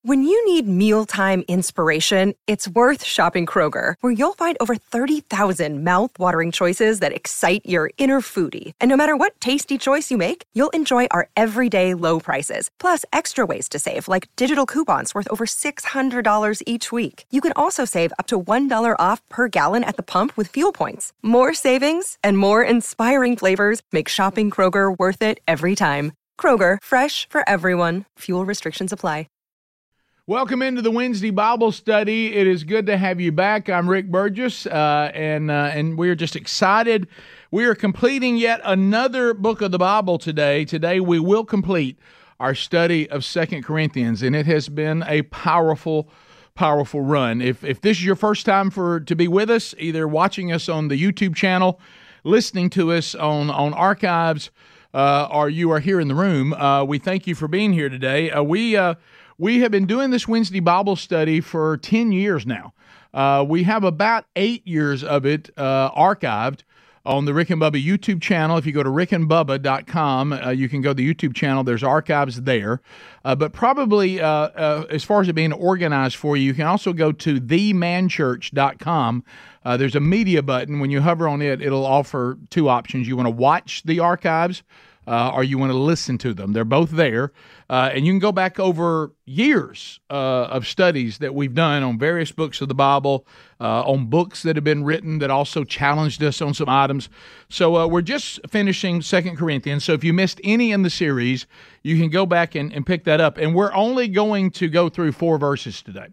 When you need mealtime inspiration, it's worth shopping Kroger, where you'll find over 30,000 mouth-watering choices that excite your inner foodie. And no matter what tasty choice you make, you'll enjoy our everyday low prices, plus extra ways to save, like digital coupons worth over $600 each week. You can also save up to $1 off per gallon at the pump with fuel points. More savings and more inspiring flavors make shopping Kroger worth it every time. Kroger, fresh for everyone. Fuel restrictions apply. Welcome into the Wednesday Bible study. It is good to have you back. I'm Rick Burgess, and we're just excited. We are completing yet another book of the Bible today. Today we will complete our study of 2 Corinthians, and it has been a powerful run. If this is your first time to be with us, either watching us on the YouTube channel, listening to us on archives, or you are here in the room, we thank you for being here today. We have been doing this Wednesday Bible study for 10 years now. We have about 8 years of it archived on the Rick and Bubba YouTube channel. If you go to rickandbubba.com, you can go to the YouTube channel. There's archives there. But probably as far as it being organized for you, you can also go to themanchurch.com. There's a media button. When you hover on it, it'll offer two options. You want to watch the archives, or you want to listen to them. They're both there. And you can go back over years of studies that we've done on various books of the Bible, on books that have been written that also challenged us on some items. So we're just finishing 2 Corinthians. So if you missed any in the series, you can go back and pick that up. And we're only going to go through 4 verses today.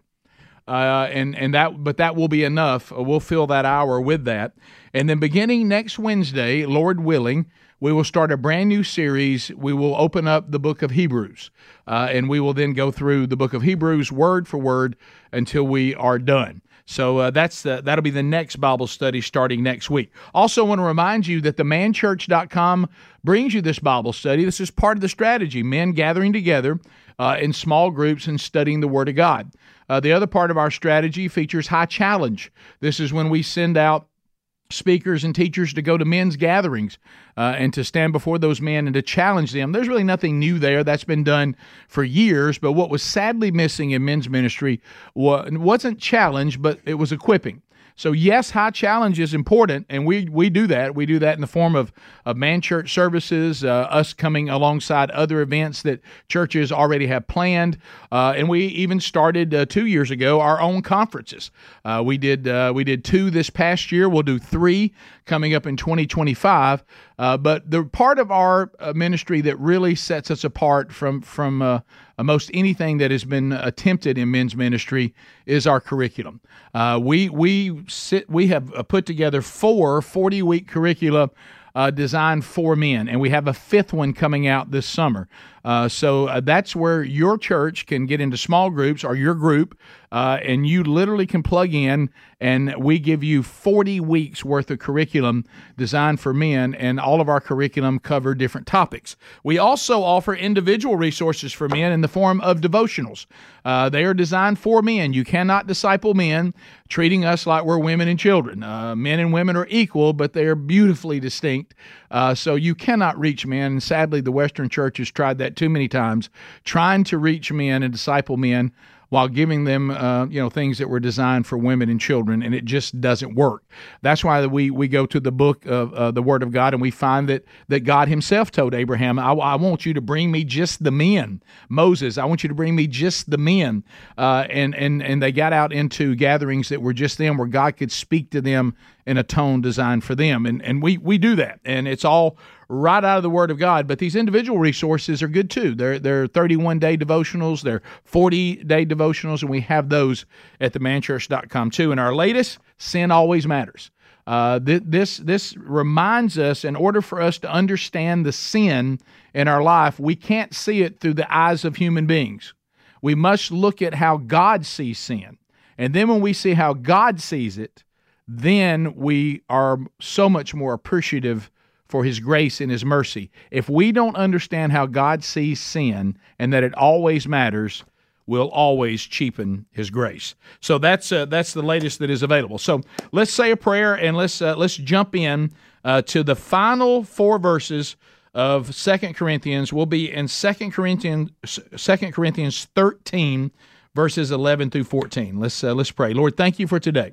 But that will be enough. We'll fill that hour with that. And then beginning next Wednesday, Lord willing, we will start a brand new series. We will open up the book of Hebrews, and we will then go through the book of Hebrews word for word until we are done. So that'll be the next Bible study starting next week. Also want to remind you that themanchurch.com brings you this Bible study. This is part of the strategy, men gathering together in small groups and studying the Word of God. The other part of our strategy features High Challenge. This is when we send out speakers and teachers to go to men's gatherings and to stand before those men and to challenge them. There's really nothing new there. That's been done for years, but what was sadly missing in men's ministry wasn't challenge, but it was equipping. So yes, High Challenge is important, and we do that. We do that in the form of man church services, us coming alongside other events that churches already have planned, and we even started 2 years ago our own conferences. We did 2 this past year. We'll do 3 coming up in 2025. But the part of our ministry that really sets us apart from most anything that has been attempted in men's ministry is our curriculum. We have put together 4 40-week curricula designed for men, and we have a 5th one coming out this summer. So that's where your church can get into small groups or your group, and you literally can plug in, and we give you 40 weeks worth of curriculum designed for men, and all of our curriculum cover different topics. We also offer individual resources for men in the form of devotionals. They are designed for men. You cannot disciple men treating us like we're women and children. Men and women are equal, but they are beautifully distinct. So you cannot reach men. And sadly, the Western church has tried that too many times, trying to reach men and disciple men while giving them, things that were designed for women and children, and it just doesn't work. That's why we go to the book of the Word of God, and we find that God Himself told Abraham, I want you to bring me just the men. Moses, I want you to bring me just the men. And they got out into gatherings that were just them, where God could speak to them in a tone designed for them. And we do that, and it's all right out of the Word of God. But these individual resources are good too. They're 31-day devotionals, they're 40-day devotionals, and we have those at themanchurch.com too. And our latest, Sin Always Matters. This reminds us, in order for us to understand the sin in our life, we can't see it through the eyes of human beings. We must look at how God sees sin. And then when we see how God sees it, then we are so much more appreciative for His grace and His mercy. If we don't understand how God sees sin and that it always matters, we'll always cheapen His grace. So that's the latest that is available. So let's say a prayer, and let's jump in to the final 4 verses of 2 Corinthians. We'll be in 2 Corinthians 13, verses 11 through 14. Let's pray. Lord, thank you for today.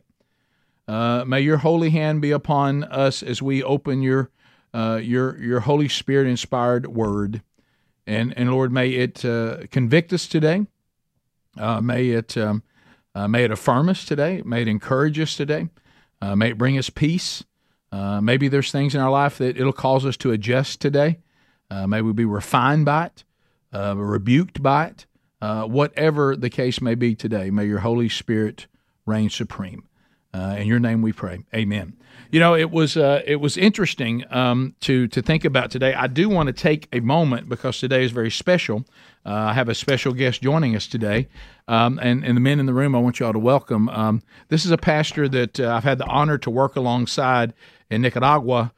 May your holy hand be upon us as we open your Holy Spirit-inspired word. And Lord, may it convict us today. May it affirm us today. May it encourage us today. May it bring us peace. Maybe there's things in our life that it'll cause us to adjust today. May we be refined by it, rebuked by it. Whatever the case may be today, may your Holy Spirit reign supreme. In your name we pray. Amen. You know, it was interesting to think about today. I do want to take a moment because today is very special. I have a special guest joining us today, and the men in the room I want you all to welcome. This is a pastor that I've had the honor to work alongside in Nicaragua.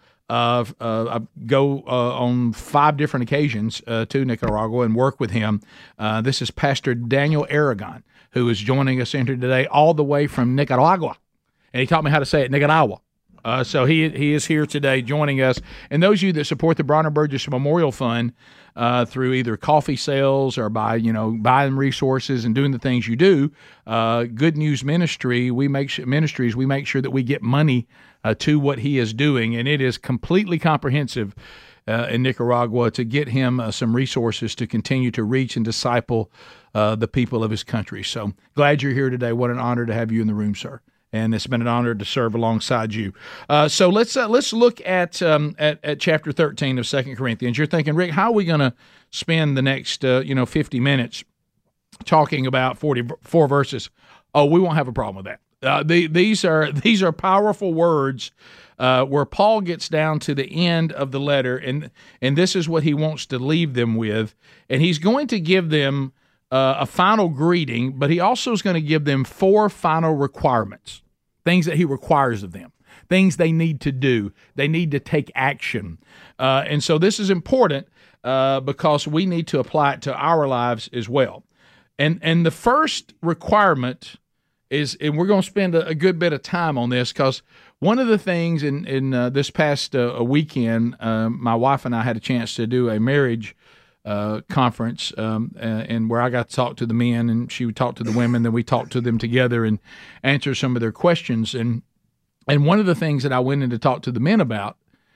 I go on 5 different occasions to Nicaragua and work with him. This is Pastor Daniel Aragon, who is joining us in here today all the way from Nicaragua. And he taught me how to say it, Nicaragua. So he is here today joining us. And those of you that support the Bronner Burgess Memorial Fund through either coffee sales or by buying resources and doing the things you do, Good News Ministry, we make sure that we get money to what he is doing, and it is completely comprehensive in Nicaragua to get him some resources to continue to reach and disciple the people of his country. So glad you're here today. What an honor to have you in the room, sir. And it's been an honor to serve alongside you. So let's look at chapter 13 of 2 Corinthians. You're thinking, Rick, how are we going to spend the next 50 minutes talking about 44 verses? Oh, we won't have a problem with that. These are powerful words where Paul gets down to the end of the letter, and this is what he wants to leave them with, and he's going to give them a final greeting, but he also is going to give them 4 final requirements, things that he requires of them, things they need to do. They need to take action. And so this is important because we need to apply it to our lives as well. And the first requirement is, and we're going to spend a good bit of time on this because one of the things in this past weekend, my wife and I had a chance to do a marriage conference, and where I got to talk to the men, and she would talk to the women. Then we talked to them together and answer some of their questions. And one of the things that I went in to talk to the men about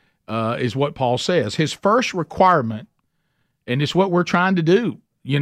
is what Paul says. His first requirement, and it's what we're trying to do,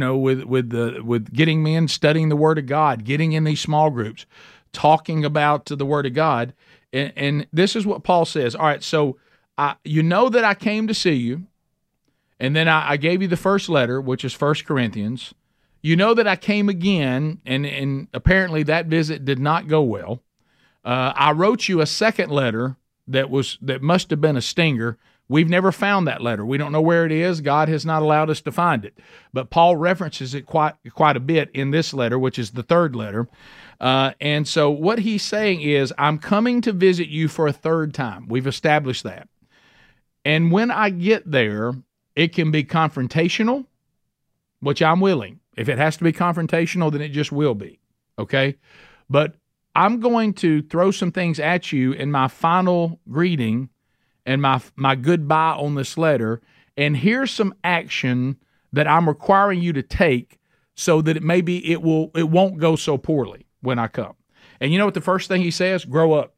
with getting men studying the Word of God, getting in these small groups, talking about the Word of God. And this is what Paul says. All right, so you know that I came to see you. And then I gave you the first letter, which is 1 Corinthians. You know that I came again, and apparently that visit did not go well. I wrote you a second letter that must have been a stinger. We've never found that letter. We don't know where it is. God has not allowed us to find it. But Paul references it quite a bit in this letter, which is the third letter. And so what he's saying is, I'm coming to visit you for a third time. We've established that. And when I get there, it can be confrontational, which I'm willing. If it has to be confrontational, then it just will be, okay? But I'm going to throw some things at you in my final greeting and my goodbye on this letter, and here's some action that I'm requiring you to take so that it won't go so poorly when I come. And you know what the first thing he says? Grow up.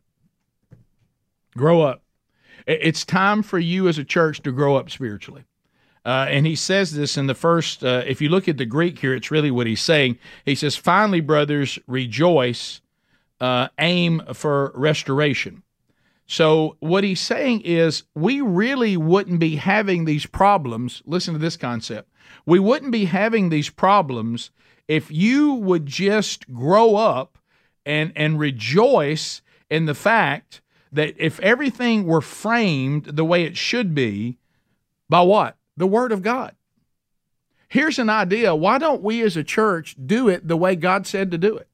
Grow up. It's time for you as a church to grow up spiritually. And he says this in the first, if you look at the Greek here, it's really what he's saying. He says, finally, brothers, rejoice, aim for restoration. So what he's saying is we really wouldn't be having these problems. Listen to this concept. We wouldn't be having these problems if you would just grow up and rejoice in the fact that if everything were framed the way it should be, by what? The Word of God. Here's an idea. Why don't we as a church do it the way God said to do it?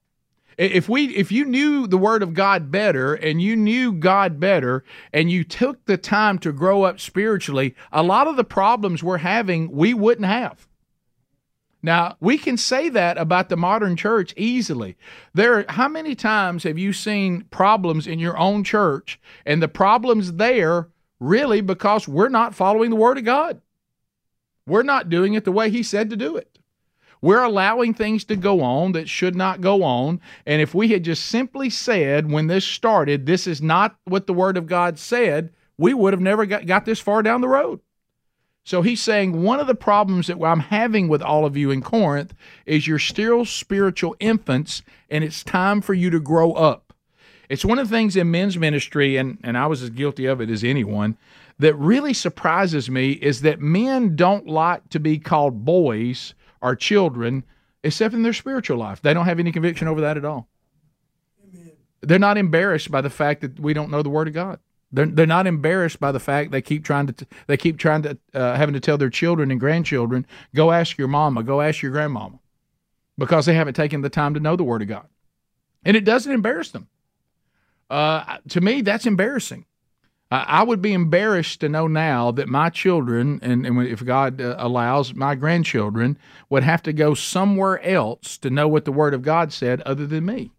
If you knew the Word of God better and you knew God better and you took the time to grow up spiritually, a lot of the problems we're having, we wouldn't have. Now, we can say that about the modern church easily. How many times have you seen problems in your own church, and the problems there really because we're not following the Word of God? We're not doing it the way He said to do it. We're allowing things to go on that should not go on. And if we had just simply said when this started, this is not what the Word of God said, we would have never got this far down the road. So he's saying one of the problems that I'm having with all of you in Corinth is you're still spiritual infants, and it's time for you to grow up. It's one of the things in men's ministry, and I was as guilty of it as anyone, that really surprises me is that men don't like to be called boys or children, except in their spiritual life. They don't have any conviction over that at all. Amen. They're not embarrassed by the fact that we don't know the Word of God. They're not embarrassed by the fact they keep trying to having to tell their children and grandchildren, go ask your mama, go ask your grandmama, because they haven't taken the time to know the Word of God, and it doesn't embarrass them. To me, that's embarrassing. I would be embarrassed to know now that my children, and if God allows, my grandchildren would have to go somewhere else to know what the Word of God said other than me.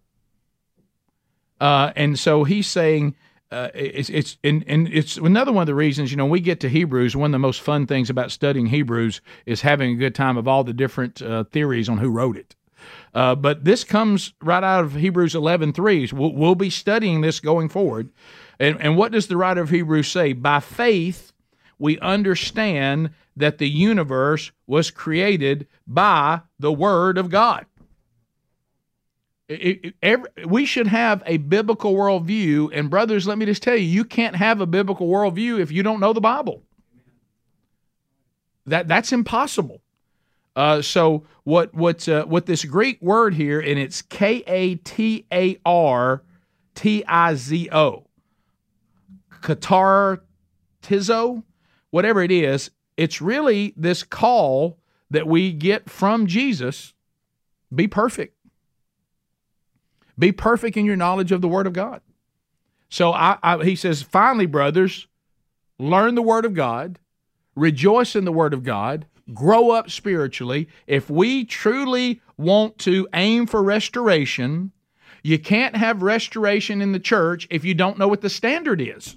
And so he's saying. It's another one of the reasons, we get to Hebrews, one of the most fun things about studying Hebrews is having a good time of all the different theories on who wrote it. But this comes right out of Hebrews 11:3. We'll be studying this going forward. And what does the writer of Hebrews say? By faith, we understand that the universe was created by the Word of God. We should have a biblical worldview, and brothers, let me just tell you, you can't have a biblical worldview if you don't know the Bible. That's impossible. So what this Greek word here, and it's katartizo, katartizo, whatever it is, it's really this call that we get from Jesus: be perfect. Be perfect in your knowledge of the Word of God. So he says, finally, brothers, learn the Word of God, rejoice in the Word of God, grow up spiritually. If we truly want to aim for restoration, you can't have restoration in the church if you don't know what the standard is.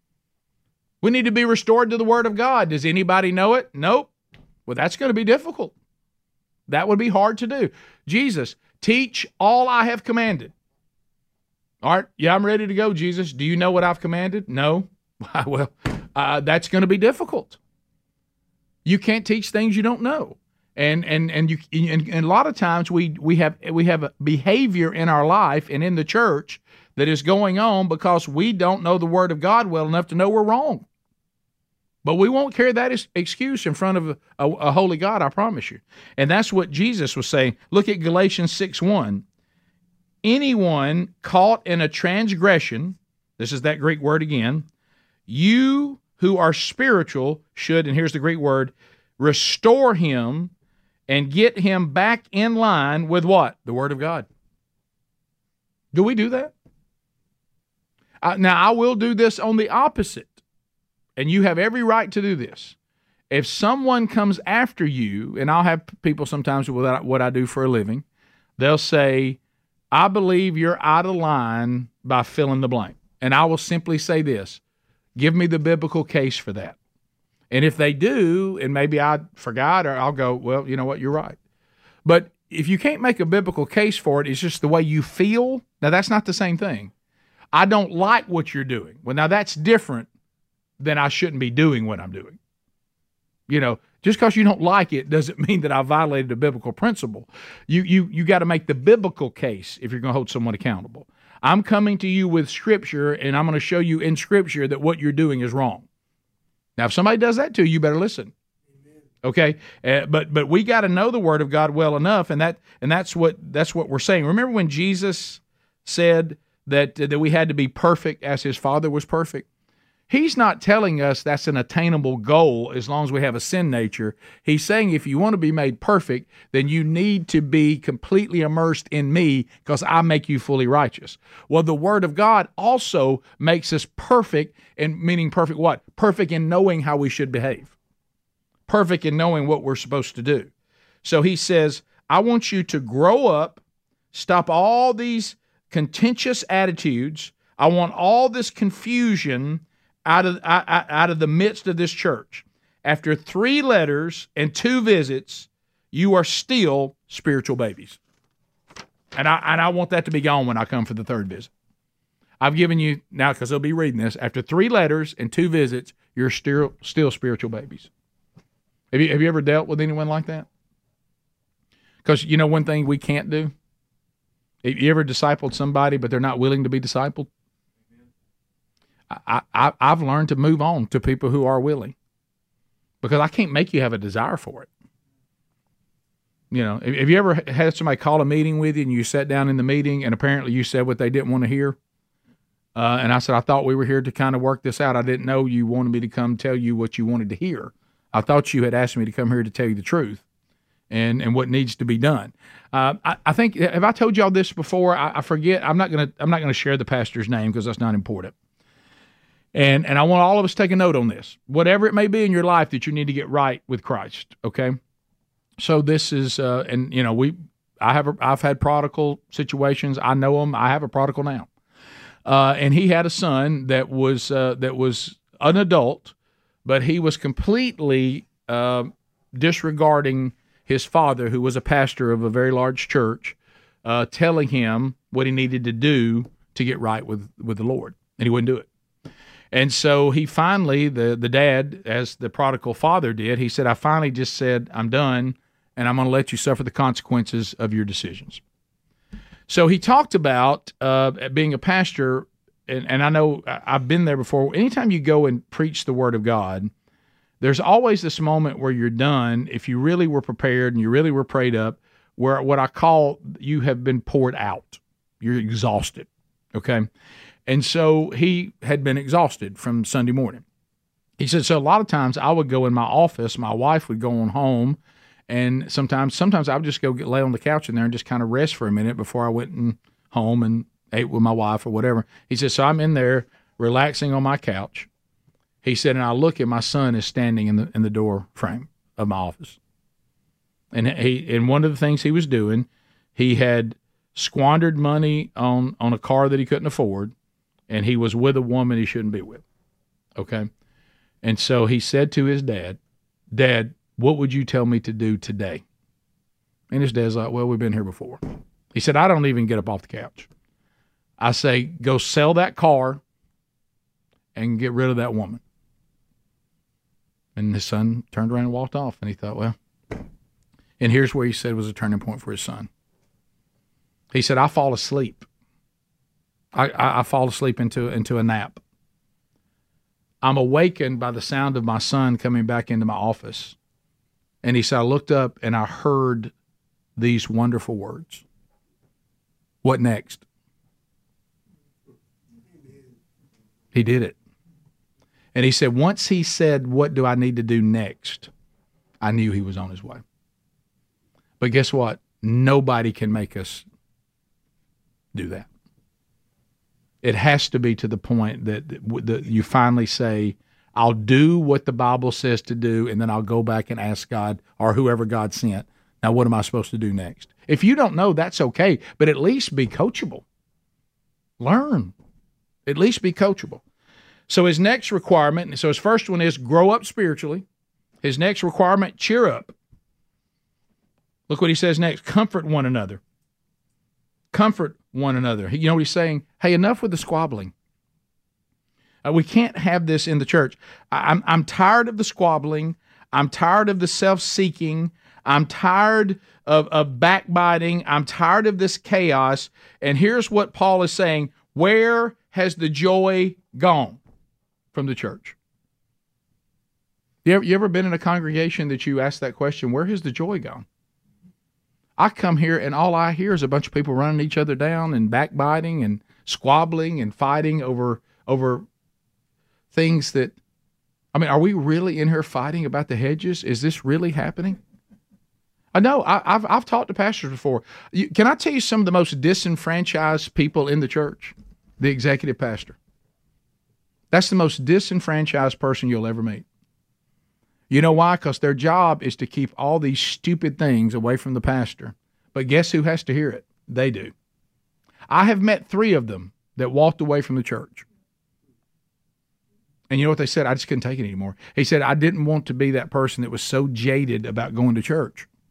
We need to be restored to the Word of God. Does anybody know it? Nope. Well, that's going to be difficult. That would be hard to do. Jesus, teach all I have commanded. All right, yeah, I'm ready to go, Jesus. Do you know what I've commanded? No. Well, that's going to be difficult. You can't teach things you don't know, and a lot of times we have a behavior in our life and in the church that is going on because we don't know the Word of God well enough to know we're wrong. But we won't carry that excuse in front of a holy God, I promise you. And that's what Jesus was saying. Look at Galatians 6:1. Anyone caught in a transgression, this is that Greek word again, you who are spiritual should, and here's the Greek word, restore him and get him back in line with what? The Word of God. Do we do that? Now, I will do this on the opposite. And you have every right to do this. If someone comes after you, and I'll have people sometimes with what I do for a living, they'll say, I believe you're out of line by fill in the blank. And I will simply say this, give me the biblical case for that. And if they do, and maybe I forgot, or I'll go, well, you know what, you're right. But if you can't make a biblical case for it, it's just the way you feel, now that's not the same thing. I don't like what you're doing. Well, now that's different then I shouldn't be doing what I'm doing. Just because you don't like it doesn't mean that I violated a biblical principle. You got to make the biblical case if you're going to hold someone accountable. I'm coming to you with Scripture, and I'm going to show you in Scripture that what you're doing is wrong. Now, if somebody does that to you, you better listen. Amen. Okay, but we got to know the Word of God well enough, and that's what we're saying. Remember when Jesus said that we had to be perfect as His Father was perfect? He's not telling us that's an attainable goal as long as we have a sin nature. He's saying if you want to be made perfect, then you need to be completely immersed in me because I make you fully righteous. Well, the Word of God also makes us perfect, and meaning perfect what? Perfect in knowing how we should behave. Perfect in knowing what we're supposed to do. So he says, I want you to grow up, stop all these contentious attitudes. I want all this confusion out of the midst of this church. After 3 letters and 2 visits, you are still spiritual babies. And I want that to be gone when I come for the third visit. I've given you, now because they'll be reading this, after 3 letters and 2 visits, you're still spiritual babies. Have you ever dealt with anyone like that? Because you know one thing we can't do? Have you ever discipled somebody but they're not willing to be discipled? I've learned to move on to people who are willing, because I can't make you have a desire for it. You know, have you ever had somebody call a meeting with you and you sat down in the meeting and apparently you said what they didn't want to hear? And I said, I thought we were here to kind of work this out. I didn't know you wanted me to come tell you what you wanted to hear. I thought you had asked me to come here to tell you the truth and what needs to be done. I think, have I told y'all this before? I forget. I'm not gonna share the pastor's name because that's not important. And I want all of us to take a note on this. Whatever it may be in your life that you need to get right with Christ, okay? So this is, and you know, I've had prodigal situations. I know them. I have a prodigal now, and he had a son that was an adult, but he was completely disregarding his father, who was a pastor of a very large church, telling him what he needed to do to get right with the Lord, and he wouldn't do it. And so he finally, the dad, as the prodigal father did, he said, I finally just said, I'm done, and I'm going to let you suffer the consequences of your decisions. So he talked about being a pastor, and I know I've been there before. Anytime you go and preach the Word of God, there's always this moment where you're done, if you really were prepared and you really were prayed up, where what I call you have been poured out. You're exhausted, okay? And so he had been exhausted from Sunday morning. He said, so a lot of times I would go in my office, my wife would go on home, and sometimes I would just go lay on the couch in there and just kind of rest for a minute before I went home and ate with my wife or whatever. He said, so I'm in there relaxing on my couch. He said, and I look and my son is standing in the door frame of my office. And one of the things he was doing, he had squandered money on a car that he couldn't afford, and he was with a woman he shouldn't be with. Okay? And so he said to his dad, Dad, what would you tell me to do today? And his dad's like, well, we've been here before. He said, I don't even get up off the couch. I say, go sell that car and get rid of that woman. And his son turned around and walked off, and he thought, well, and here's where he said was a turning point for his son. He said, I fall asleep. I fall asleep into a nap. I'm awakened by the sound of my son coming back into my office. And he said, I looked up and I heard these wonderful words. What next? He did it. And he said, once he said, what do I need to do next? I knew he was on his way. But guess what? Nobody can make us do that. It has to be to the point that you finally say, I'll do what the Bible says to do, and then I'll go back and ask God or whoever God sent, now what am I supposed to do next? If you don't know, that's okay, but at least be coachable. Learn. At least be coachable. So his next requirement, so his first one is grow up spiritually. His next requirement, cheer up. Look what he says next, comfort one another. Comfort one another. You know what he's saying? Hey, enough with the squabbling. We can't have this in the church. I'm tired of the squabbling. I'm tired of the self-seeking. I'm tired of backbiting. I'm tired of this chaos. And here's what Paul is saying. Where has the joy gone from the church? You ever been in a congregation that you ask that question, where has the joy gone? I come here and all I hear is a bunch of people running each other down and backbiting and squabbling and fighting over things that, I mean, are we really in here fighting about the hedges? Is this really happening? I know. I've talked to pastors before. Can I tell you some of the most disenfranchised people in the church? The executive pastor. That's the most disenfranchised person you'll ever meet. You know why? Because their job is to keep all these stupid things away from the pastor. But guess who has to hear it? They do. I have met 3 of them that walked away from the church. And you know what they said? I just couldn't take it anymore. He said, I didn't want to be that person that was so jaded about going to church.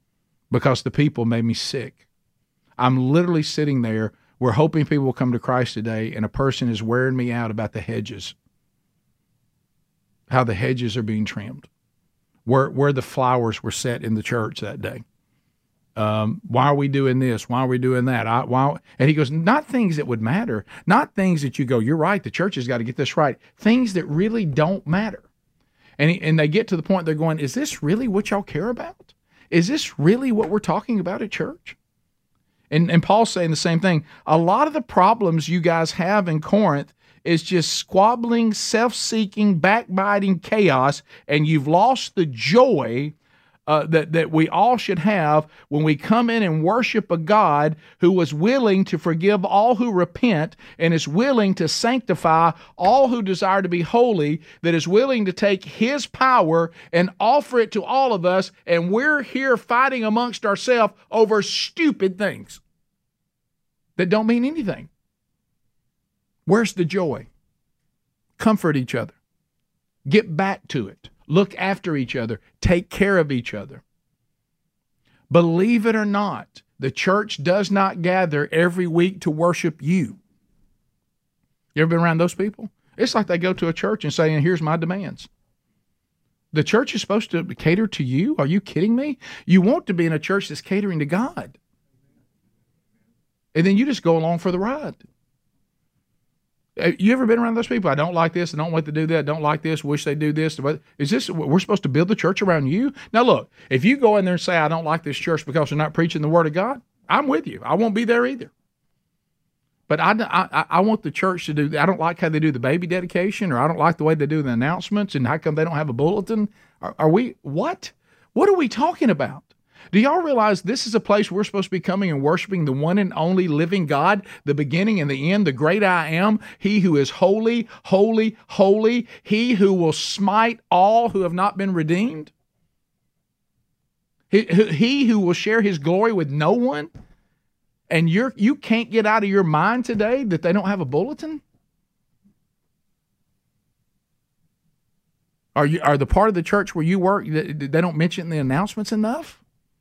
because the people made me sick. I'm literally sitting there. We're hoping people will come to Christ today, and a person is wearing me out about the hedges, how the hedges are being trimmed, where the flowers were set in the church that day. Why are we doing this? Why are we doing that? And he goes, not things that would matter, not things that you go, you're right, the church has got to get this right, things that really don't matter. And they get to the point they're going, is this really what y'all care about? Is this really what we're talking about at church? And Paul's saying the same thing. A lot of the problems you guys have in Corinth is just squabbling, self-seeking, backbiting chaos, and you've lost the joy that we all should have when we come in and worship a God who was willing to forgive all who repent and is willing to sanctify all who desire to be holy, that is willing to take his power and offer it to all of us, and we're here fighting amongst ourselves over stupid things that don't mean anything. Where's the joy? Comfort each other. Get back to it. Look after each other. Take care of each other. Believe it or not, the church does not gather every week to worship you. You ever been around those people? It's like they go to a church and say, here's my demands. The church is supposed to cater to you? Are you kidding me? You want to be in a church that's catering to God. And then you just go along for the ride. You ever been around those people? I don't like this. I don't want to do that. I don't like this. Wish they do this. Is this, we're supposed to build the church around you? Now look, if you go in there and say, I don't like this church because they're not preaching the word of God, I'm with you. I won't be there either. But I want the church to do, I don't like how they do the baby dedication, or I don't like the way they do the announcements, and how come they don't have a bulletin? Are we, what? What are we talking about? Do y'all realize this is a place we're supposed to be coming and worshiping the one and only living God, the beginning and the end, the great I am, he who is holy, holy, holy, he who will smite all who have not been redeemed, he who will share his glory with no one, and you can't get out of your mind today that they don't have a bulletin? Are the part of the church where you work, they don't mention the announcements enough?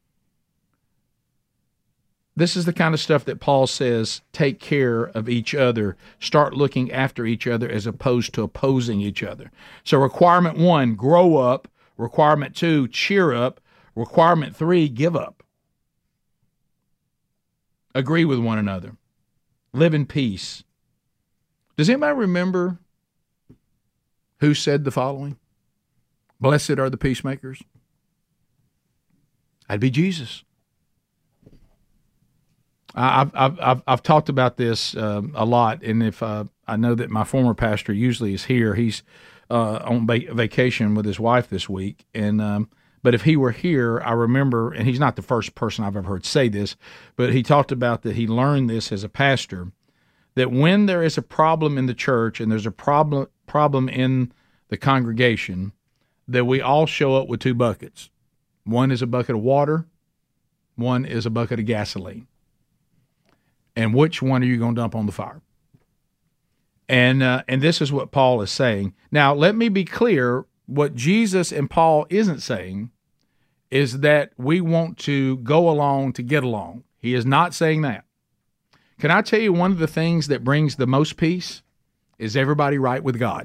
This is the kind of stuff that Paul says, take care of each other. Start looking after each other as opposed to opposing each other. So requirement 1, grow up. Requirement 2, cheer up. Requirement 3, give up. Agree with one another. Live in peace. Does anybody remember who said the following? Blessed are the peacemakers. That'd be Jesus. I've talked about this a lot, and if I know that my former pastor usually is here, he's on vacation with his wife this week, and but if he were here, I remember, and he's not the first person I've ever heard say this, but he talked about that he learned this as a pastor, that when there is a problem in the church and there's a problem in the congregation, that we all show up with 2 buckets. One is a bucket of water, one is a bucket of gasoline. And which one are you going to dump on the fire? And this is what Paul is saying. Now, let me be clear. What Jesus and Paul isn't saying is that we want to go along to get along. He is not saying that. Can I tell you one of the things that brings the most peace is everybody right with God.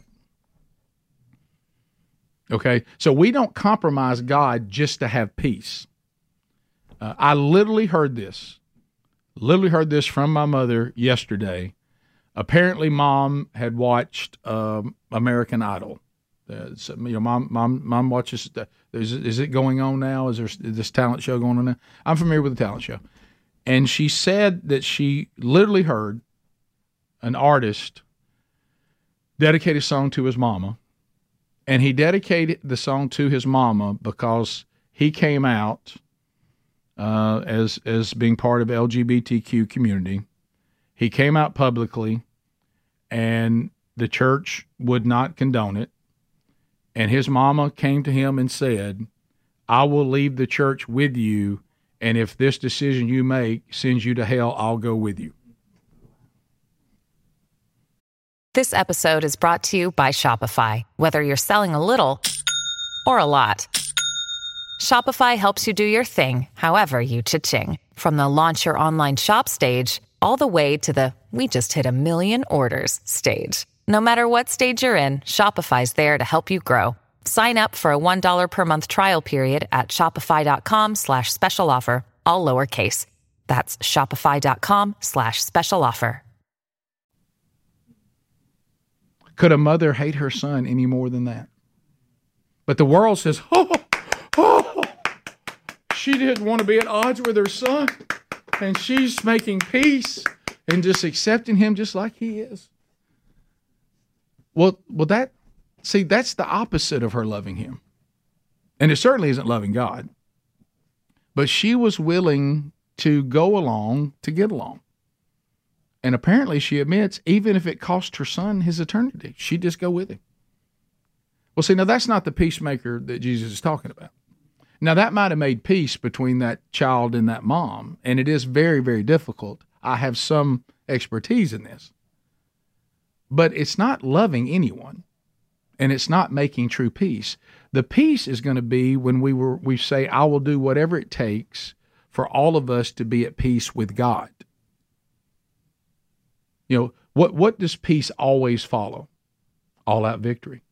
Okay? So we don't compromise God just to have peace. I literally heard this from my mother yesterday. Apparently, Mom had watched American Idol. So, Mom watches. Is it going on now? Is there this talent show going on now? I'm familiar with the talent show, and she said that she literally heard an artist dedicate a song to his mama, and he dedicated the song to his mama because he came out as being part of LGBTQ community. He came out publicly, and the church would not condone it. And his mama came to him and said, I will leave the church with you, and if this decision you make sends you to hell, I'll go with you. This episode is brought to you by Shopify. Whether you're selling a little or a lot, Shopify helps you do your thing, however you cha-ching. From the launch your online shop stage, all the way to the we just hit 1 million orders stage. No matter what stage you're in, Shopify's there to help you grow. Sign up for a $1 per month trial period at shopify.com/special offer, all lowercase. That's shopify.com/special offer. Could a mother hate her son any more than that? But the world says, she didn't want to be at odds with her son, and she's making peace and just accepting him just like he is. Well, that's the opposite of her loving him. And it certainly isn't loving God. But she was willing to go along to get along. And apparently she admits, even if it cost her son his eternity, she'd just go with him. Well, see, now that's not the peacemaker that Jesus is talking about. Now, that might have made peace between that child and that mom, and it is very, very difficult. I have some expertise in this. But it's not loving anyone, and it's not making true peace. The peace is going to be when we say, I will do whatever it takes for all of us to be at peace with God. You know, what does peace always follow? All-out victory.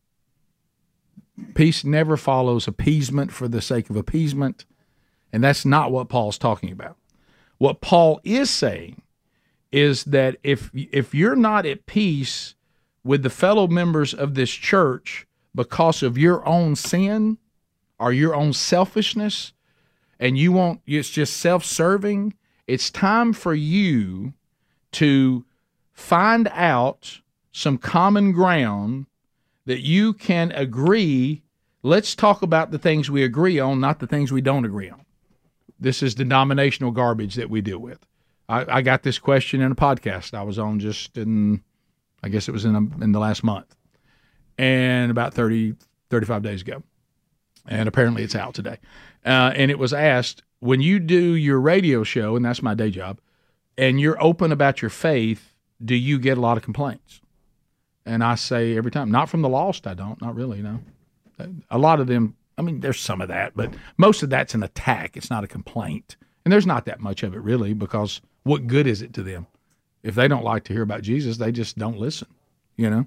Peace never follows appeasement for the sake of appeasement, and that's not what Paul's talking about. What Paul is saying is that if you're not at peace with the fellow members of this church because of your own sin or your own selfishness, and it's just self-serving, it's time for you to find out some common ground that you can agree. Let's talk about the things we agree on, not the things we don't agree on. This is denominational garbage that we deal with. I got this question in a podcast I was on just I guess it was in the last month, and about 35 days ago. And apparently it's out today. And it was asked, when you do your radio show, and that's my day job, and you're open about your faith, do you get a lot of complaints? And I say every time, not from the lost, I don't, not really, no. A lot of them, I mean, there's some of that, but most of that's an attack. It's not a complaint. And there's not that much of it really, because what good is it to them? If they don't like to hear about Jesus, they just don't listen, you know?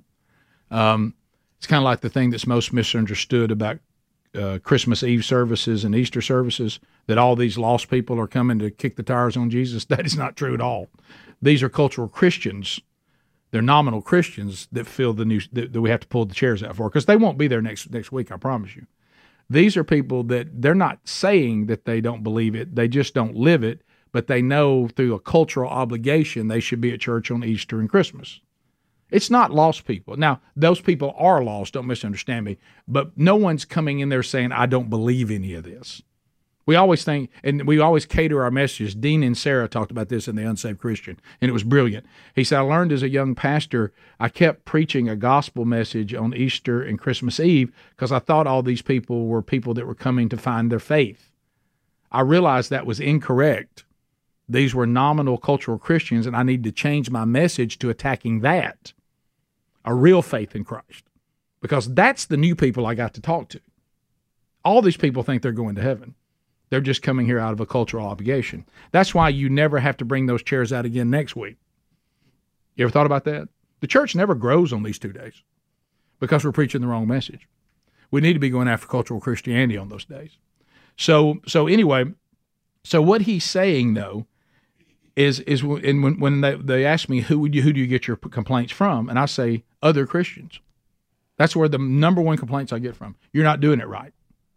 It's kind of like the thing that's most misunderstood about Christmas Eve services and Easter services, that all these lost people are coming to kick the tires on Jesus. That is not true at all. These are cultural Christians. They're nominal Christians that feel that we have to pull the chairs out for, because they won't be there next week, I promise you. These are people that they're not saying that they don't believe it. They just don't live it, but they know through a cultural obligation they should be at church on Easter and Christmas. It's not lost people. Now, those people are lost, don't misunderstand me, but no one's coming in there saying, I don't believe any of this. We always think, and we always cater our messages. Dean and Sarah talked about this in The Unsaved Christian, and it was brilliant. He said, I learned as a young pastor, I kept preaching a gospel message on Easter and Christmas Eve because I thought all these people were people that were coming to find their faith. I realized that was incorrect. These were nominal cultural Christians, and I needed to change my message to attacking that, a real faith in Christ, because that's the new people I got to talk to. All these people think they're going to heaven. They're just coming here out of a cultural obligation. That's why you never have to bring those chairs out again next week. You ever thought about that? The church never grows on these 2 days because we're preaching the wrong message. We need to be going after cultural Christianity on those days. So anyway, so what he's saying though is when they ask me who do you get your complaints from, and I say other Christians. That's where the number one complaints I get from. You're not doing it right.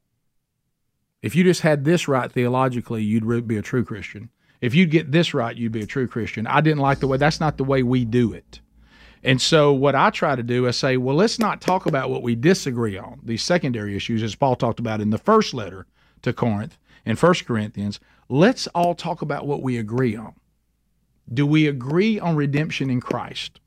If you just had this right theologically, you'd be a true Christian. If you'd get this right, you'd be a true Christian. I didn't like the way, that's not the way we do it. And so what I try to do is say, well, let's not talk about what we disagree on, these secondary issues, as Paul talked about in the first letter to Corinth, in 1 Corinthians. Let's all talk about what we agree on. Do we agree on redemption in Christ?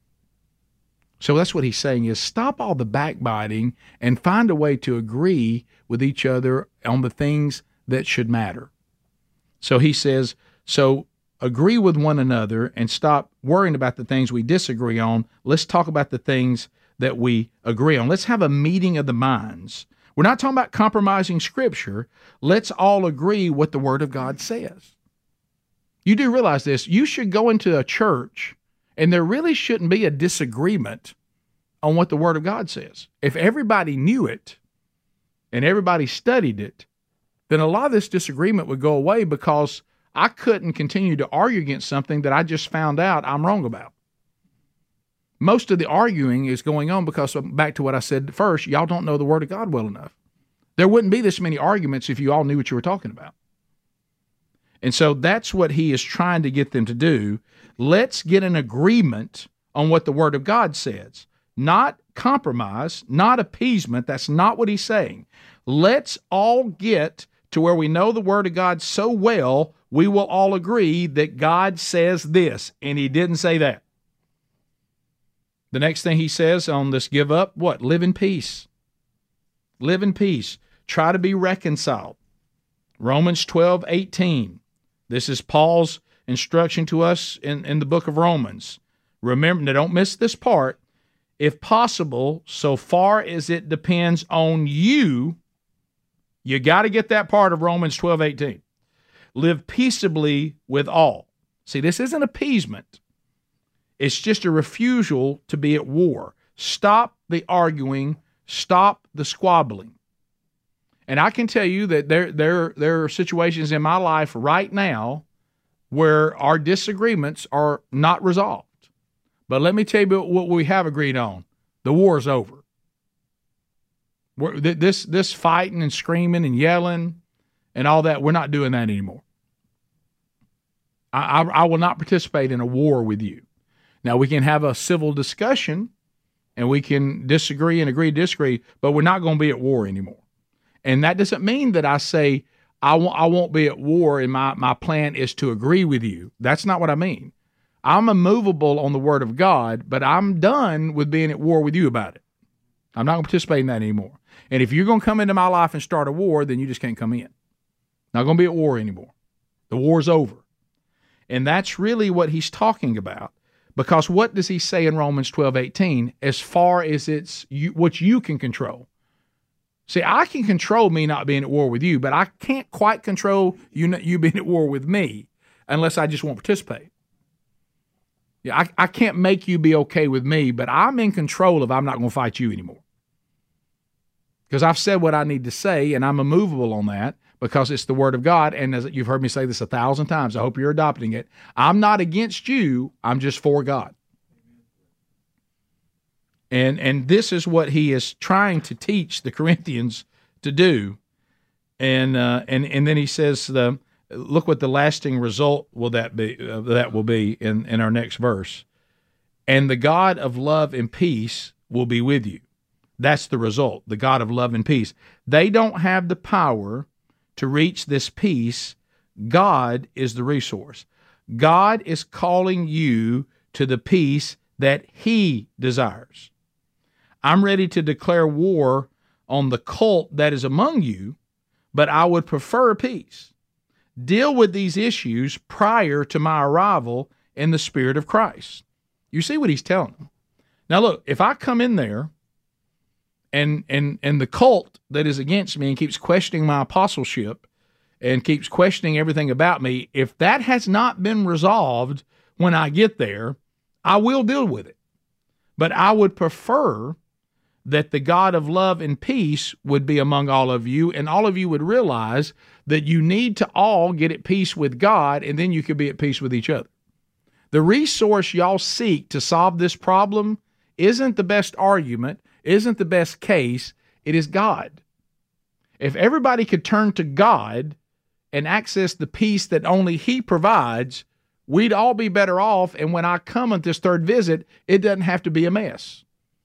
So that's what he's saying is stop all the backbiting and find a way to agree with each other on the things that should matter. So he says, so agree with one another and stop worrying about the things we disagree on. Let's talk about the things that we agree on. Let's have a meeting of the minds We're not talking about compromising Scripture. Let's all agree what the Word of God says. You do realize this. You should go into a church, and there really shouldn't be a disagreement on what the Word of God says. If everybody knew it and everybody studied it, then a lot of this disagreement would go away, because I couldn't continue to argue against something that I just found out I'm wrong about. Most of the arguing is going on because, back to what I said first, y'all don't know the Word of God well enough. There wouldn't be this many arguments if you all knew what you were talking about. And so that's what he is trying to get them to do. Let's get an agreement on what the Word of God says. Not compromise, not appeasement. That's not what he's saying. Let's all get to where we know the Word of God so well, we will all agree that God says this, and he didn't say that. The next thing he says on this give up, what? Live in peace. Live in peace. Try to be reconciled. Romans 12:18. This is Paul's instruction to us in the book of Romans. Remember, now don't miss this part. If possible, so far as it depends on you, you got to get that part of Romans 12:18. Live peaceably with all. See, this isn't appeasement. It's just a refusal to be at war. Stop the arguing. Stop the squabbling. And I can tell you that there are situations in my life right now where our disagreements are not resolved. But let me tell you what we have agreed on. The war is over. This fighting and screaming and yelling and all that, we're not doing that anymore. I will not participate in a war with you. Now, we can have a civil discussion, and we can disagree and agree to disagree, but we're not going to be at war anymore. And that doesn't mean that I say I won't be at war and my plan is to agree with you. That's not what I mean. I'm immovable on the Word of God, but I'm done with being at war with you about it. I'm not going to participate in that anymore. And if you're going to come into my life and start a war, then you just can't come in. Not going to be at war anymore. The war's over. And that's really what he's talking about. Because what does he say in Romans 12:18 as far as it's what you can control? See, I can control me not being at war with you, but I can't quite control you being at war with me unless I just won't participate. Yeah, I can't make you be okay with me, but I'm in control of I'm not going to fight you anymore. Because I've said what I need to say, and I'm immovable on that because it's the Word of God. And as you've heard me say this 1,000 times, I hope you're adopting it. I'm not against you. I'm just for God. And this is what he is trying to teach the Corinthians to do. And then he says, look what the lasting result will be in our next verse. And the God of love and peace will be with you. That's the result, the God of love and peace. They don't have the power to reach this peace. God is the resource. God is calling you to the peace that he desires. I'm ready to declare war on the cult that is among you, but I would prefer peace. Deal with these issues prior to my arrival in the Spirit of Christ. You see what he's telling them. Now look, if I come in there and the cult that is against me and keeps questioning my apostleship and keeps questioning everything about me, if that has not been resolved when I get there, I will deal with it. But I would prefer that the God of love and peace would be among all of you, and all of you would realize that you need to all get at peace with God, and then you could be at peace with each other. The resource y'all seek to solve this problem isn't the best argument, isn't the best case, it is God. If everybody could turn to God and access the peace that only he provides, we'd all be better off, and when I come at this third visit, it doesn't have to be a mess.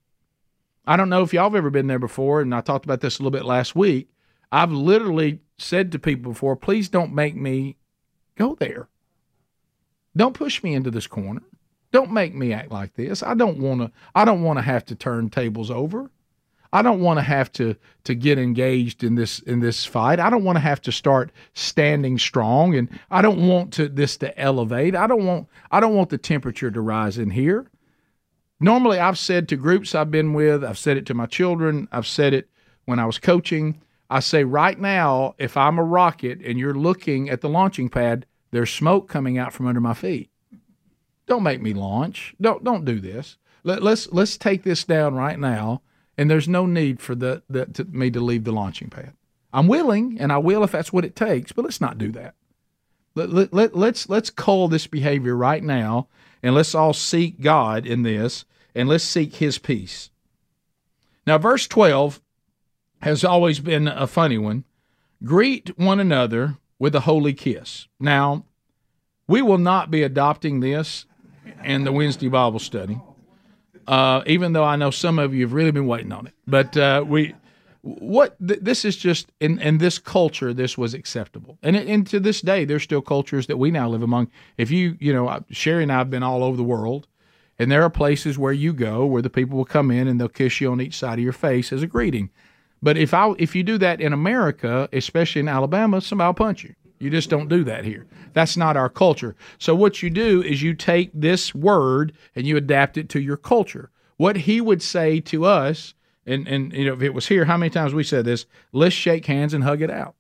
I don't know if y'all have ever been there before, and I talked about this a little bit last week. I've literally said to people before, please don't make me go there. Don't push me into this corner. Don't make me act like this. I don't want to have to turn tables over. I don't want to have to get engaged in this fight. I don't want to have to start standing strong, and I don't want this to elevate. I don't want the temperature to rise in here. Normally, I've said to groups I've been with, I've said it to my children, I've said it when I was coaching. I say right now, if I'm a rocket and you're looking at the launching pad, there's smoke coming out from under my feet. Don't make me launch. Don't do this. Let's take this down right now, and there's no need for me to leave the launching pad. I'm willing, and I will if that's what it takes, but let's not do that. Let's cull this behavior right now, and let's all seek God in this, and let's seek His peace. Now, verse 12 has always been a funny one. Greet one another with a holy kiss. Now, we will not be adopting this in the Wednesday Bible study, even though I know some of you have really been waiting on it. But this is just, in this culture, this was acceptable. And to this day, there's still cultures that we now live among. If Sherry and I have been all over the world, and there are places where you go where the people will come in and they'll kiss you on each side of your face as a greeting. But if you do that in America, especially in Alabama, somebody will punch you. You just don't do that here. That's not our culture. So what you do is you take this word and you adapt it to your culture. What he would say to us, and if it was here, how many times we said this? Let's shake hands and hug it out.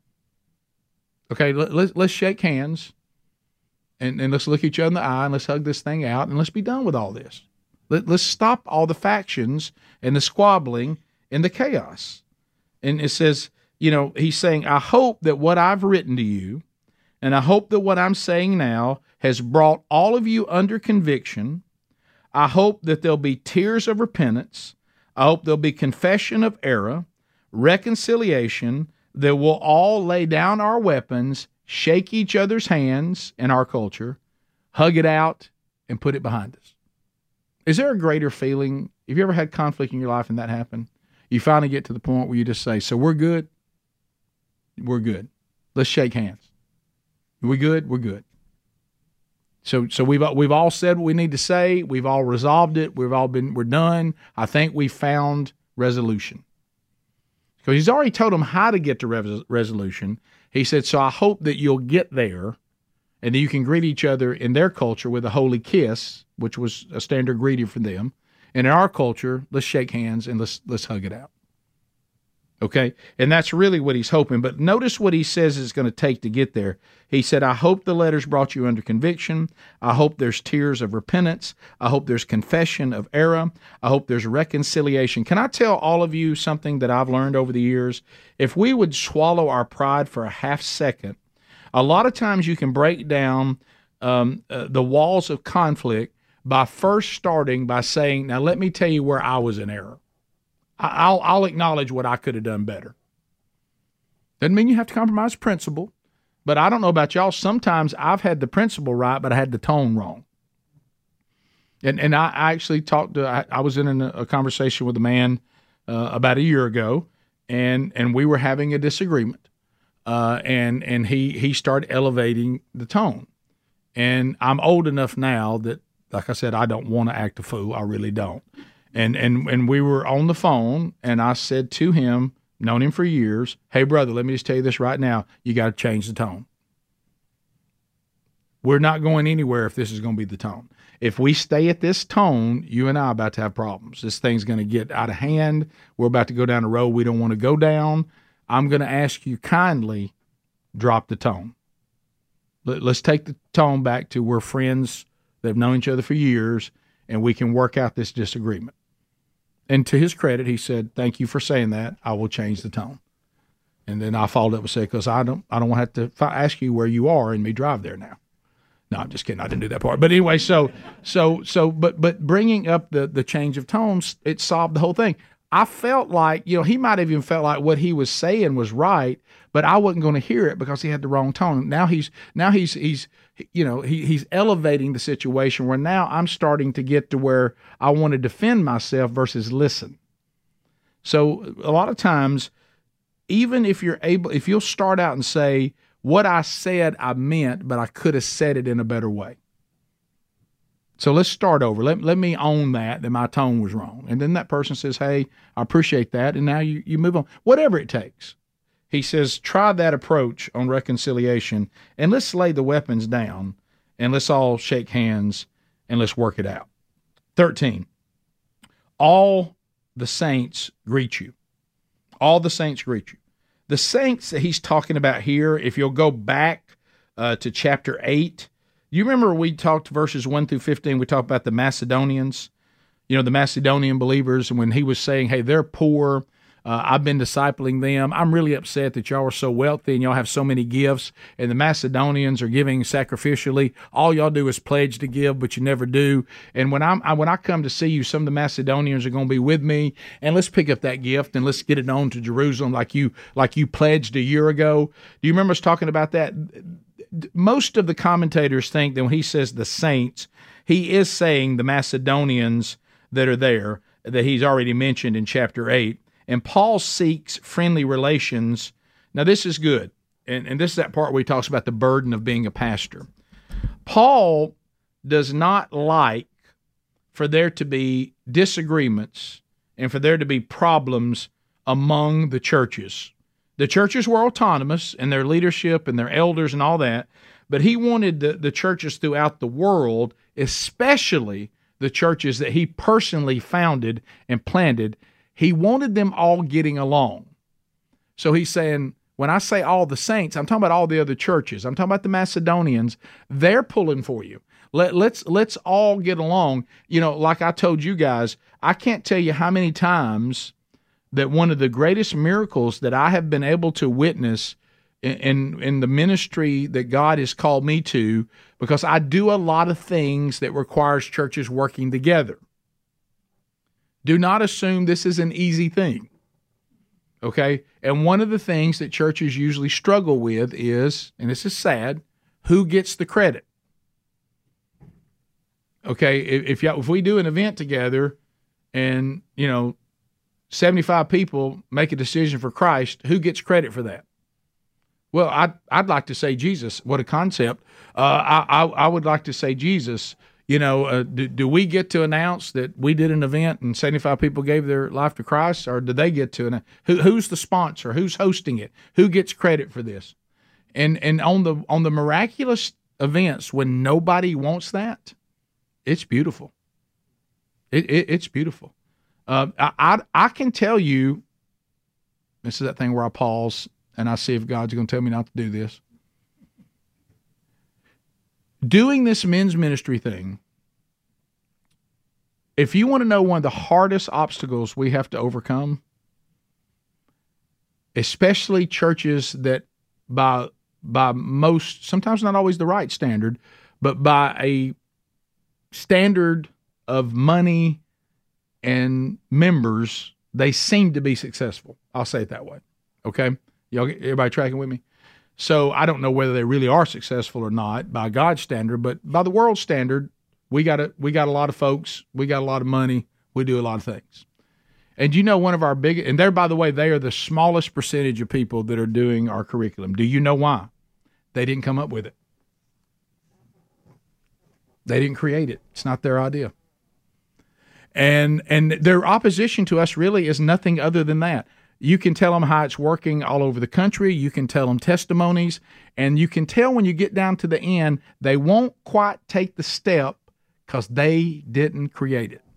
Okay, let's shake hands and let's look each other in the eye and let's hug this thing out and let's be done with all this. Let's stop all the factions and the squabbling and the chaos. And it says, he's saying, I hope that what I've written to you, and I hope that what I'm saying now has brought all of you under conviction. I hope that there'll be tears of repentance. I hope there'll be confession of error, reconciliation, that we'll all lay down our weapons, shake each other's hands in our culture, hug it out, and put it behind us. Is there a greater feeling? Have you ever had conflict in your life and that happened? You finally get to the point where you just say, so we're good? We're good. Let's shake hands. We good? We're good. So we've all said what we need to say. We've all resolved it. We're done. I think we found resolution. Because he's already told them how to get to resolution. He said, so I hope that you'll get there and that you can greet each other in their culture with a holy kiss, which was a standard greeting for them. And in our culture, let's shake hands and let's hug it out. Okay? And that's really what he's hoping. But notice what he says it's going to take to get there. He said, I hope the letters brought you under conviction. I hope there's tears of repentance. I hope there's confession of error. I hope there's reconciliation. Can I tell all of you something that I've learned over the years? If we would swallow our pride for a half second, a lot of times you can break down the walls of conflict by first starting by saying, now let me tell you where I was in error. I'll acknowledge what I could have done better. Doesn't mean you have to compromise principle, but I don't know about y'all. Sometimes I've had the principle right, but I had the tone wrong. And I actually I was in a conversation with a man about a year ago, and we were having a disagreement, and he started elevating the tone. And I'm old enough now that, like I said, I don't want to act a fool. I really don't. And we were on the phone, and I said to him, known him for years, hey, brother, let me just tell you this right now. You got to change the tone. We're not going anywhere if this is going to be the tone. If we stay at this tone, you and I are about to have problems. This thing's going to get out of hand. We're about to go down a road we don't want to go down. I'm going to ask you kindly, drop the tone. Let's take the tone back to we're friends that have known each other for years, and we can work out this disagreement. And to his credit, he said, thank you for saying that. I will change the tone. And then I followed up and said, because I don't want to have to ask you where you are and me drive there now. No, I'm just kidding. I didn't do that part. But anyway, but bringing up the change of tones, it solved the whole thing. I felt like, he might have even felt like what he was saying was right, but I wasn't going to hear it because he had the wrong tone. Now he's elevating the situation where now I'm starting to get to where I want to defend myself versus listen. So a lot of times, even if you'll start out and say, what I said I meant, but I could have said it in a better way. So let's start over. Let me own that my tone was wrong. And then that person says, hey, I appreciate that. And now you move on. Whatever it takes. He says, try that approach on reconciliation, and let's lay the weapons down, and let's all shake hands, and let's work it out. 13, all the saints greet you. All the saints greet you. The saints that he's talking about here, if you'll go back to chapter 8, you remember we talked verses 1 through 15, we talked about the Macedonians, the Macedonian believers, and when he was saying, hey, they're poor, I've been discipling them. I'm really upset that y'all are so wealthy and y'all have so many gifts, and the Macedonians are giving sacrificially. All y'all do is pledge to give, but you never do. And when I come to see you, some of the Macedonians are going to be with me, and let's pick up that gift and let's get it on to Jerusalem like you pledged a year ago. Do you remember us talking about that? Most of the commentators think that when he says the saints, he is saying the Macedonians that are there that he's already mentioned in chapter 8. And Paul seeks friendly relations. Now, this is good. And this is that part where he talks about the burden of being a pastor. Paul does not like for there to be disagreements and for there to be problems among the churches. The churches were autonomous in their leadership and their elders and all that, but he wanted the churches throughout the world, especially the churches that he personally founded and planted, he wanted them all getting along. So he's saying, when I say all the saints, I'm talking about all the other churches. I'm talking about the Macedonians. They're pulling for you. Let's all get along. Like I told you guys, I can't tell you how many times that one of the greatest miracles that I have been able to witness in the ministry that God has called me to, because I do a lot of things that requires churches working together. Do not assume this is an easy thing, okay? And one of the things that churches usually struggle with is, and this is sad, who gets the credit? Okay, if we do an event together and, 75 people make a decision for Christ, who gets credit for that? Well, I'd like to say Jesus. What a concept. I would like to say Jesus. Do we get to announce that we did an event and 75 people gave their life to Christ, or do they get to who's the sponsor? Who's hosting it? Who gets credit for this? And on the miraculous events when nobody wants that, it's beautiful. It's beautiful. I can tell you, this is that thing where I pause and I see if God's going to tell me not to do this. Doing this men's ministry thing, if you want to know one of the hardest obstacles we have to overcome, especially churches that by most, sometimes not always the right standard, but by a standard of money and members, they seem to be successful. I'll say it that way. Okay? Everybody tracking with me? So I don't know whether they really are successful or not by God's standard, but by the world's standard, we got a lot of folks, we got a lot of money, we do a lot of things. And one of our biggest, and by the way, they are the smallest percentage of people that are doing our curriculum. Do you know why? They didn't come up with it. They didn't create it. It's not their idea. And their opposition to us really is nothing other than that. You can tell them how it's working all over the country. You can tell them testimonies. And you can tell when you get down to the end, they won't quite take the step because they didn't create it.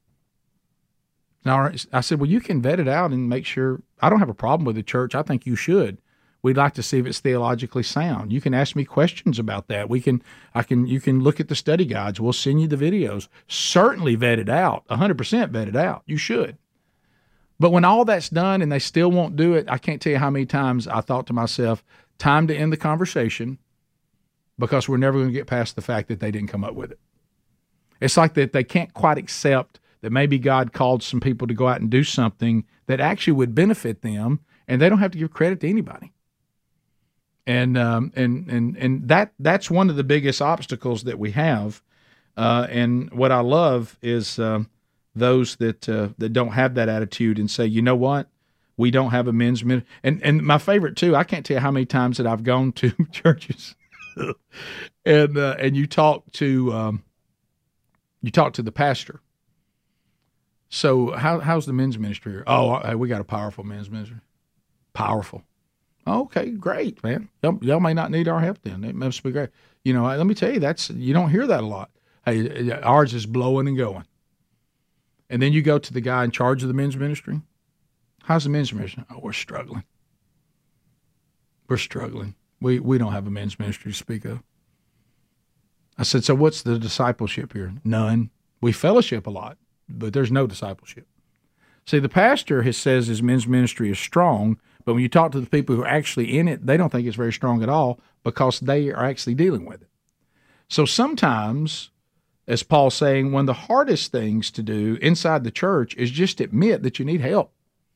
Now, I said, well, you can vet it out and make sure. I don't have a problem with the church. I think you should. We'd like to see if it's theologically sound. You can ask me questions about that. You can look at the study guides. We'll send you the videos. Certainly vet it out, 100% vet it out. You should. But when all that's done and they still won't do it, I can't tell you how many times I thought to myself, time to end the conversation because we're never going to get past the fact that they didn't come up with it. It's like that they can't quite accept that maybe God called some people to go out and do something that actually would benefit them, and they don't have to give credit to anybody. And that's one of the biggest obstacles that we have. And what I love is those that don't have that attitude and say, you know what, we don't have a men's ministry. And my favorite too, I can't tell you how many times that I've gone to churches, and you talk to the pastor. So how's the men's ministry? Oh, we got a powerful men's ministry. Powerful. Okay, great, man. Y'all may not need our help then. It must be great. Let me tell you, you don't hear that a lot. Hey, ours is blowing and going. And then you go to the guy in charge of the men's ministry, How's the men's ministry? Oh, we're struggling. We're struggling. We don't have a men's ministry to speak of. I said, so what's the discipleship here? None. We fellowship a lot, but there's no discipleship. See, the pastor says his men's ministry is strong, but when you talk to the people who are actually in it, they don't think it's very strong at all because they are actually dealing with it. So sometimes, as Paul's saying, one of the hardest things to do inside the church is just admit that you need help.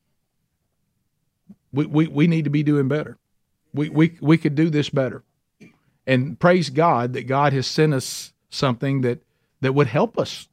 We need to be doing better. We could do this better. And praise God that God has sent us something that would help us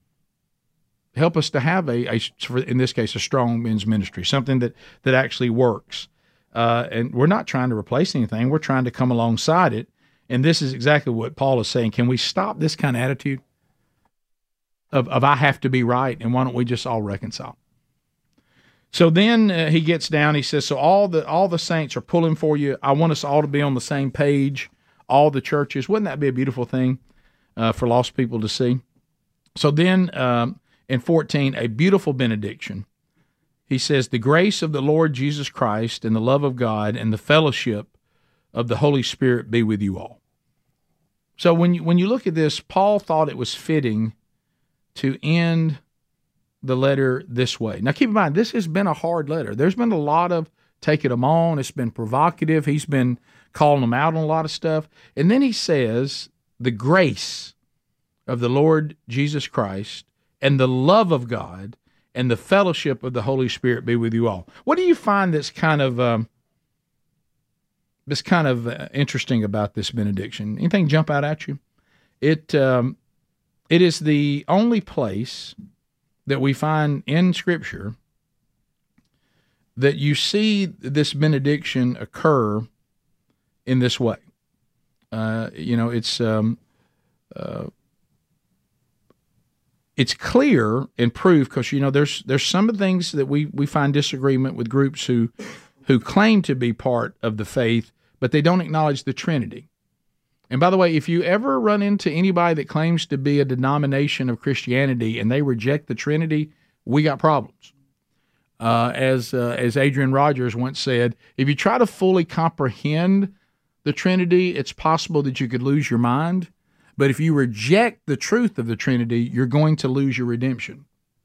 to have in this case, a strong men's ministry, something that actually works. And we're not trying to replace anything. We're trying to come alongside it. And this is exactly what Paul is saying. Can we stop this kind of attitude of I have to be right, and why don't we just all reconcile? So then he gets down. He says, so all the saints are pulling for you. I want us all to be on the same page, all the churches. Wouldn't that be a beautiful thing for lost people to see? So then in 14, a beautiful benediction. He says, the grace of the Lord Jesus Christ and the love of God and the fellowship of the Holy Spirit be with you all. So when you look at this, Paul thought it was fitting to end the letter this way. Now keep in mind, this has been a hard letter. There's been a lot of taking them on. It's been provocative. He's been calling them out on a lot of stuff. And then he says, the grace of the Lord Jesus Christ and the love of God and the fellowship of the Holy Spirit be with you all. What do you find that's kind of interesting about this benediction? Anything jump out at you? It is the only place that we find in Scripture that you see this benediction occur in this way. It's clear and proof because there's some of the things that we find disagreement with groups who claim to be part of the faith, but they don't acknowledge the Trinity. And by the way, if you ever run into anybody that claims to be a denomination of Christianity and they reject the Trinity, we got problems. As Adrian Rogers once said, if you try to fully comprehend the Trinity, it's possible that you could lose your mind. But if you reject the truth of the Trinity, you're going to lose your redemption.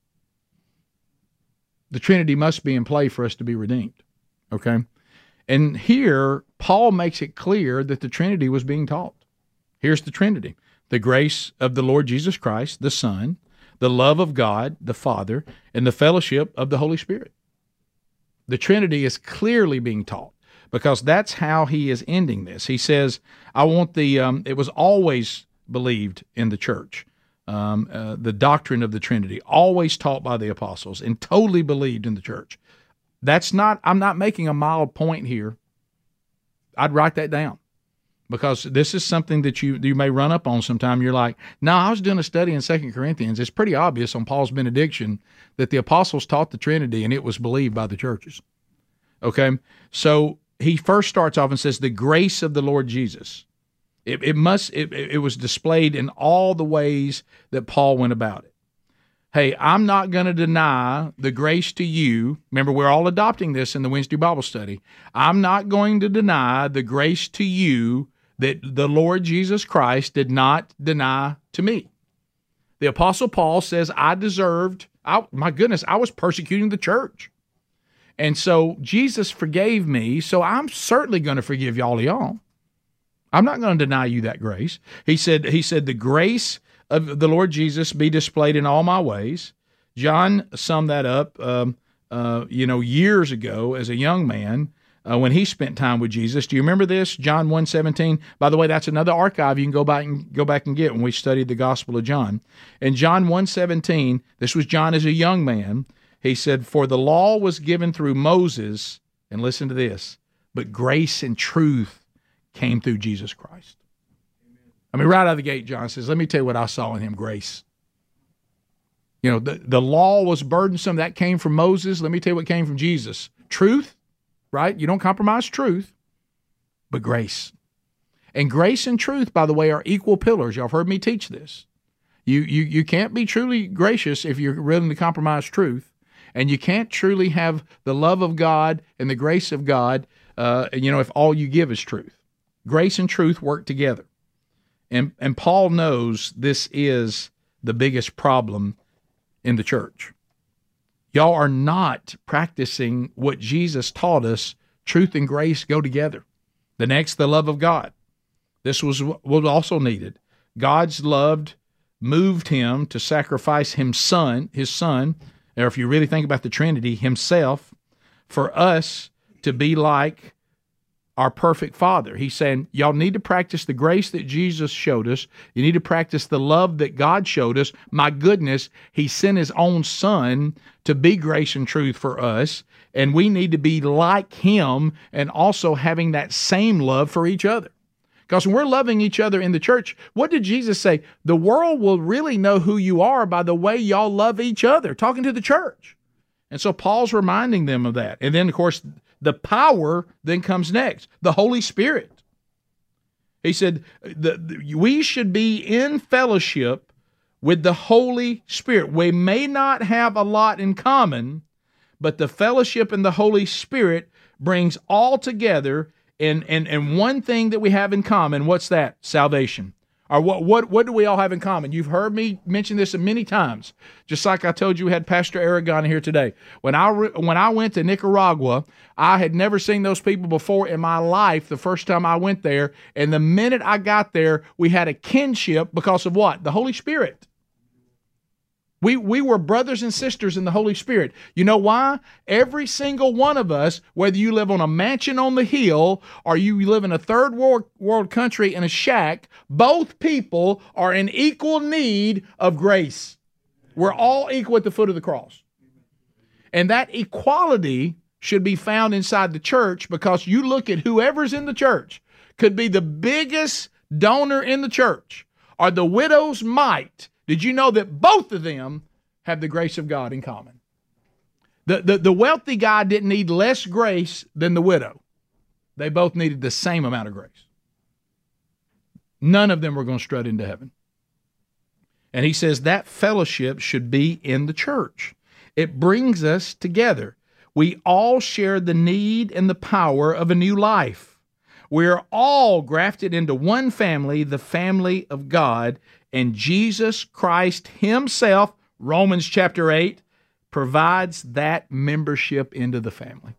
The Trinity must be in play for us to be redeemed. Okay? And here, Paul makes it clear that the Trinity was being taught. Here's the Trinity: the grace of the Lord Jesus Christ, the Son, the love of God, the Father, and the fellowship of the Holy Spirit. The Trinity is clearly being taught because that's how he is ending this. He says, I want it was always believed in the church, the doctrine of the Trinity, always taught by the apostles and totally believed in the church. I'm not making a mild point here. I'd write that down because this is something that you may run up on sometime. You're like, no, I was doing a study in 2 Corinthians. It's pretty obvious on Paul's benediction that the apostles taught the Trinity and it was believed by the churches. Okay? So he first starts off and says, the grace of the Lord Jesus. It was displayed in all the ways that Paul went about it. Hey, I'm not going to deny the grace to you. Remember, we're all adopting this in the Wednesday Bible study. I'm not going to deny the grace to you that the Lord Jesus Christ did not deny to me. The Apostle Paul says, I was persecuting the church. And so Jesus forgave me, so I'm certainly going to forgive all of y'all. I'm not going to deny you that grace. He said, the grace of the Lord Jesus be displayed in all my ways. John summed that up, years ago as a young man when he spent time with Jesus. Do you remember this? John 1:17. By the way, that's another archive you can go back and get when we studied the Gospel of John. In John 1:17, this was John as a young man. He said, for the law was given through Moses, and listen to this, but grace and truth came through Jesus Christ. I mean, right out of the gate, John says, let me tell you what I saw in him, grace. The law was burdensome. That came from Moses. Let me tell you what came from Jesus. Truth, right? You don't compromise truth, but grace. And grace and truth, by the way, are equal pillars. Y'all have heard me teach this. You can't be truly gracious if you're willing to compromise truth. And you can't truly have the love of God and the grace of God, if all you give is truth. Grace and truth work together. And Paul knows this is the biggest problem in the church. Y'all are not practicing what Jesus taught us. Truth and grace go together. The next, the love of God. This was also needed. God's love moved him to sacrifice his son, or if you really think about the Trinity, himself, for us to be like our perfect Father. He's saying, y'all need to practice the grace that Jesus showed us. You need to practice the love that God showed us. My goodness, he sent his own son to be grace and truth for us, and we need to be like him and also having that same love for each other. Because when we're loving each other in the church, what did Jesus say? The world will really know who you are by the way y'all love each other, talking to the church. And so Paul's reminding them of that. And then, of course, the power then comes next, the Holy Spirit. He said we should be in fellowship with the Holy Spirit. We may not have a lot in common, but the fellowship in the Holy Spirit brings all together and one thing that we have in common. What's that? Salvation. Or what do we all have in common? You've heard me mention this many times. Just like I told you, we had Pastor Aragon here today. When I went to Nicaragua, I had never seen those people before in my life the first time I went there. And the minute I got there, we had a kinship because of what? The Holy Spirit. We were brothers and sisters in the Holy Spirit. You know why? Every single one of us, whether you live on a mansion on the hill or you live in a third world country in a shack, both people are in equal need of grace. We're all equal at the foot of the cross. And that equality should be found inside the church, because you look at whoever's in the church, could be the biggest donor in the church or the widow's mite. Did you know that both of them have the grace of God in common? The wealthy guy didn't need less grace than the widow. They both needed the same amount of grace. None of them were going to strut into heaven. And he says that fellowship should be in the church. It brings us together. We all share the need and the power of a new life. We're all grafted into one family, the family of God, and Jesus Christ himself, Romans chapter 8, provides that membership into the family.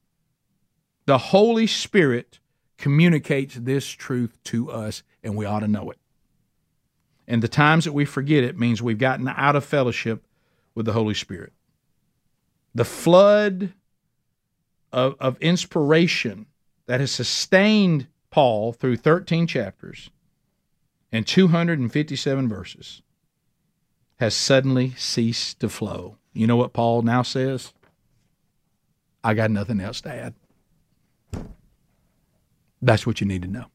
The Holy Spirit communicates this truth to us, and we ought to know it. And the times that we forget it means we've gotten out of fellowship with the Holy Spirit. The flood of inspiration that has sustained Paul through 13 chapters and 257 verses has suddenly ceased to flow. You know what Paul now says? I got nothing else to add. That's what you need to know.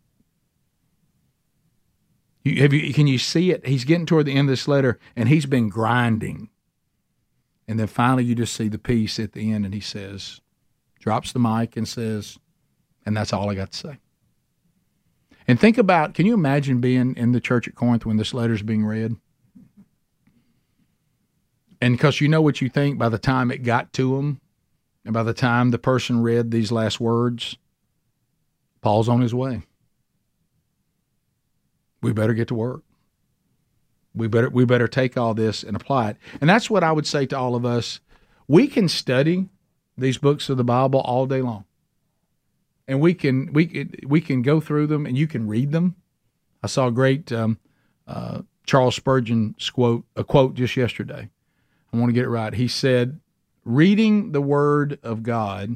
Can you see it? He's getting toward the end of this letter, and he's been grinding. And then finally you just see the peace at the end, and he says, drops the mic and says, and that's all I got to say. And think about, can you imagine being in the church at Corinth when this letter's being read? And because you know what you think by the time it got to them, and by the time the person read these last words, Paul's on his way. We better get to work. We better take all this and apply it. And that's what I would say to all of us. We can study these books of the Bible all day long. And we can go through them, and you can read them. I saw a great Charles Spurgeon quote just yesterday. I want to get it right. He said, reading the Word of God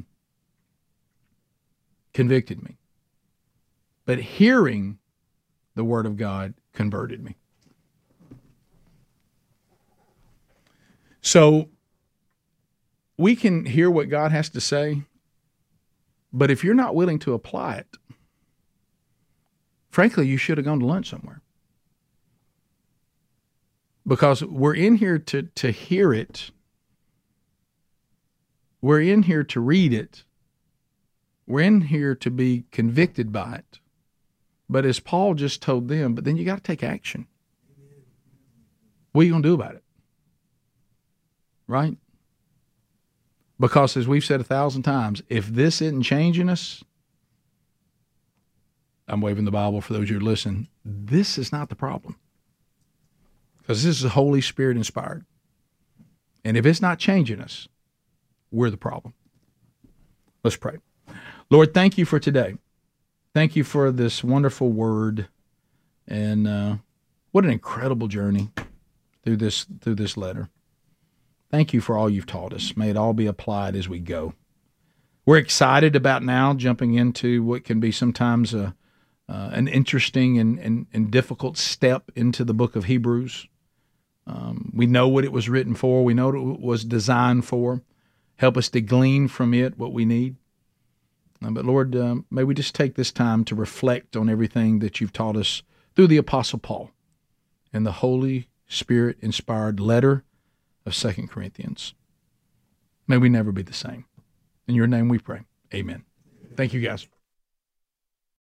convicted me, but hearing the Word of God converted me. So we can hear what God has to say, but if you're not willing to apply it, frankly, you should have gone to lunch somewhere. Because we're in here to hear it. We're in here to read it. We're in here to be convicted by it. But as Paul just told them, but then you got to take action. What are you going to do about it? Right? Because as we've said 1,000 times, if this isn't changing us, I'm waving the Bible for those who are listening, this is not the problem. Because this is Holy Spirit inspired. And if it's not changing us, we're the problem. Let's pray. Lord, thank you for today. Thank you for this wonderful word. And what an incredible journey through this letter. Thank you for all you've taught us. May it all be applied as we go. We're excited about now jumping into what can be sometimes an interesting and difficult step into the book of Hebrews. We know what it was written for. We know what it was designed for. Help us to glean from it what we need. But Lord, may we just take this time to reflect on everything that you've taught us through the Apostle Paul and the Holy Spirit-inspired letter of 2 Corinthians. May we never be the same. In your name we pray. Amen. Thank you, guys.